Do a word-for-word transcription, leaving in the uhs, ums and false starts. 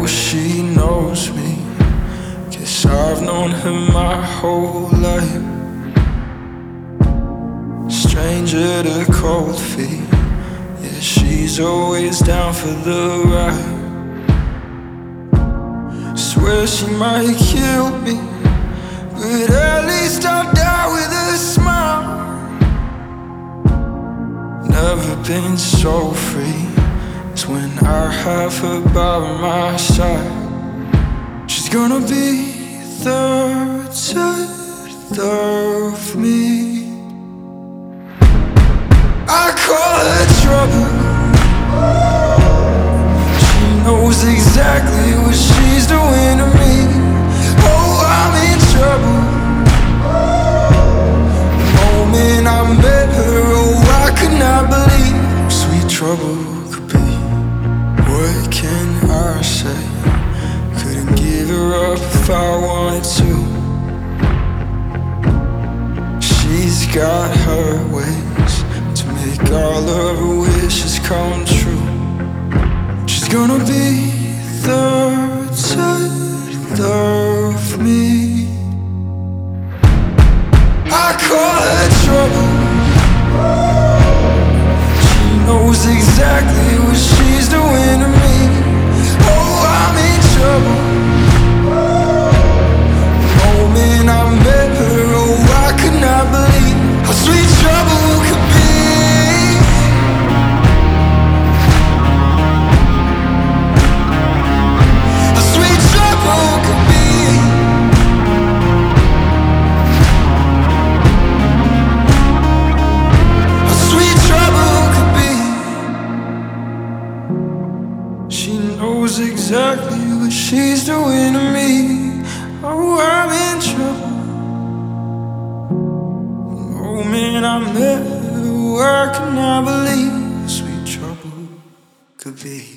she knows me. Guess I've known her my whole life. Stranger to cold feet, yeah, she's always down for the ride. Swear she might kill me, but at least I'll die with a smile. Never been so free as when I have her by my side. She's gonna be the death of me. I call her trouble. She knows exactly what she's doing to me. Oh, I'm in trouble. The moment I met her, oh, I could not believe how sweet trouble could be. What can I say? Couldn't give her up if I wanted to. She's got her ways to make all of her wishes come true. She's gonna be the death of me. I call her trouble. She knows exactly what she's doing to me. Oh, I'm in trouble. The moment I met her, oh, I could not believe how sweet trouble could be. How sweet trouble could be. How sweet trouble could be. She knows exactly what she's doing to me. Oh, I'm in trouble. Oh man, I met her, I could not believe how sweet trouble could be.